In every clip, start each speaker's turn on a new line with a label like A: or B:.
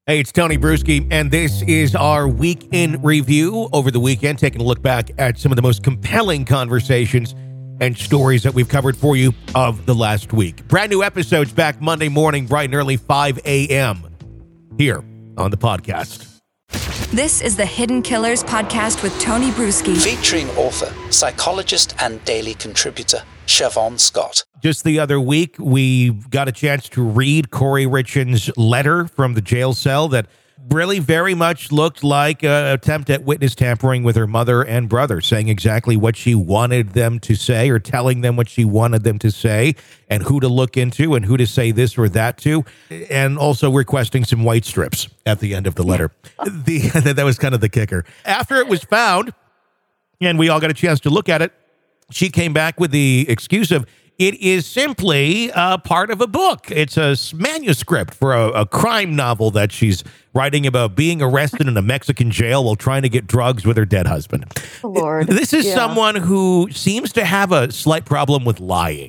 A: Hey, it's Tony Bruschi, and this is our Week in Review over the weekend, taking a look back at some of the most compelling conversations and stories that we've covered for you of the last week. Brand new episodes back Monday morning, bright and early, 5 a.m. here on the podcast.
B: This is the Hidden Killers podcast with Tony Bruschi.
C: Featuring author, psychologist, and daily contributor, Siobhan Scott.
A: Just the other week, we got a chance to read Kouri Richins' letter from the jail cell that really very much looked like an attempt at witness tampering with her mother and brother, saying exactly what she wanted them to say or telling them what she wanted them to say and who to look into and who to say this or that to, and also requesting some white strips at the end of the letter. That was kind of the kicker. After it was found, and we all got a chance to look at it, she came back with the excuse of, it is simply part of a book. It's a manuscript for a crime novel that she's writing about being arrested in a Mexican jail while trying to get drugs with her dead husband.
D: Lord.
A: This is someone who seems to have a slight problem with lying.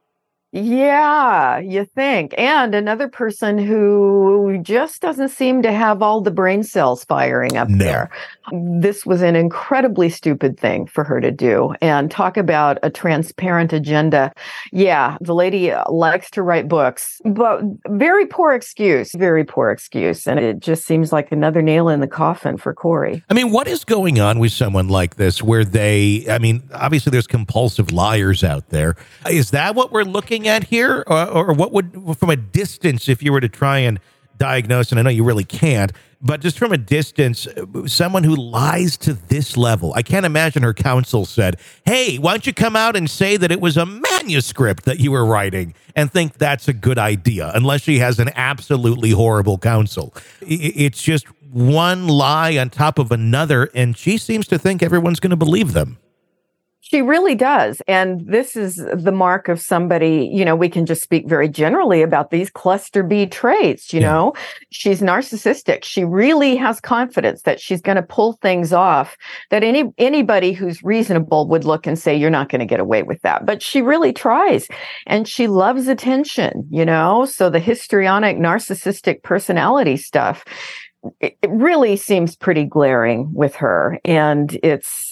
D: Yeah, you think. And another person who just doesn't seem to have all the brain cells firing up there. This was an incredibly stupid thing for her to do. And talk about a transparent agenda. Yeah, the lady likes to write books, but very poor excuse. And it just seems like another nail in the coffin for Kouri.
A: I mean, what is going on with someone like this where obviously there's compulsive liars out there. Is that what we're looking at here? Or what would, from a distance, if you were to try and diagnose, and I know you really can't, but just from a distance, someone who lies to this level, I can't imagine her counsel said, hey, why don't you come out and say that it was a manuscript that you were writing and think that's a good idea, unless she has an absolutely horrible counsel. It's just one lie on top of another, and she seems to think everyone's going to believe them.
D: She really does. And this is the mark of somebody, we can just speak very generally about these cluster B traits, you know. She's narcissistic. She really has confidence that she's going to pull things off that anybody who's reasonable would look and say, you're not going to get away with that. But she really tries. And she loves attention, So the histrionic narcissistic personality stuff, it really seems pretty glaring with her, and it's,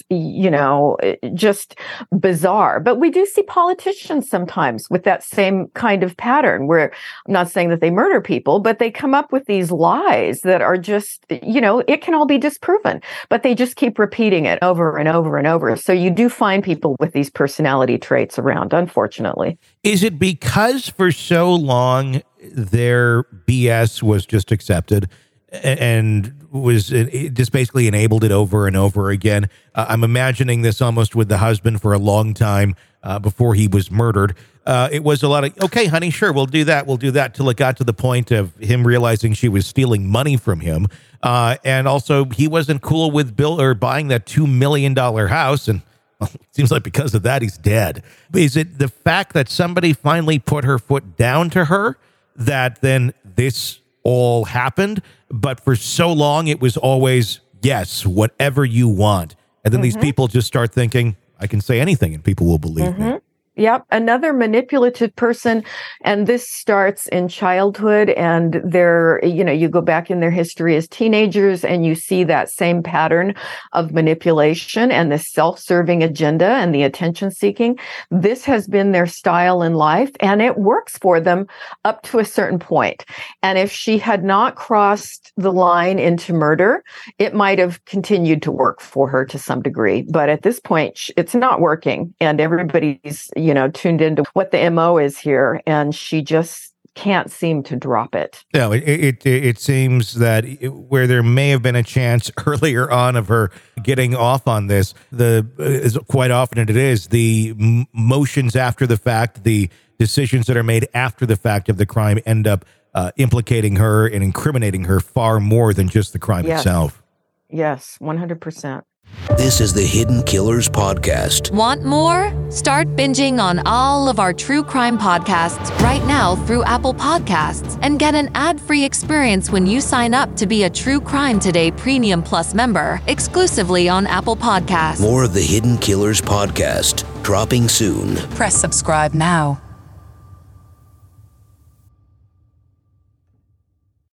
D: just bizarre. But we do see politicians sometimes with that same kind of pattern where I'm not saying that they murder people, but they come up with these lies that are just, it can all be disproven, but they just keep repeating it over and over and over. So you do find people with these personality traits around, unfortunately.
A: Is it because for so long their BS was just accepted and was just basically enabled it over and over again? I'm imagining this almost with the husband for a long time before he was murdered. It was a lot of, okay, honey, sure, we'll do that, till it got to the point of him realizing she was stealing money from him. And also he wasn't cool with buying that $2 million house. And well, it seems like because of that, he's dead. Is it the fact that somebody finally put her foot down to her that then this all happened? But for so long, it was always, yes, whatever you want. And then these people just start thinking, I can say anything and people will believe me.
D: Yep. Another manipulative person. And this starts in childhood. And you go back in their history as teenagers and you see that same pattern of manipulation and the self-serving agenda and the attention seeking. This has been their style in life and it works for them up to a certain point. And if she had not crossed the line into murder, it might have continued to work for her to some degree. But at this point, it's not working. And everybody's, tuned into what the MO is here, and she just can't seem to drop it.
A: No, it seems that where there may have been a chance earlier on of her getting off on this, quite often it is the motions after the fact, the decisions that are made after the fact of the crime end up implicating her and incriminating her far more than just the crime itself.
D: Yes, 100%.
E: This is the Hidden Killers Podcast.
B: Want more? Start binging on all of our true crime podcasts right now through Apple Podcasts and get an ad-free experience when you sign up to be a True Crime Today Premium Plus member exclusively on Apple Podcasts.
E: More of the Hidden Killers Podcast dropping soon.
F: Press subscribe now.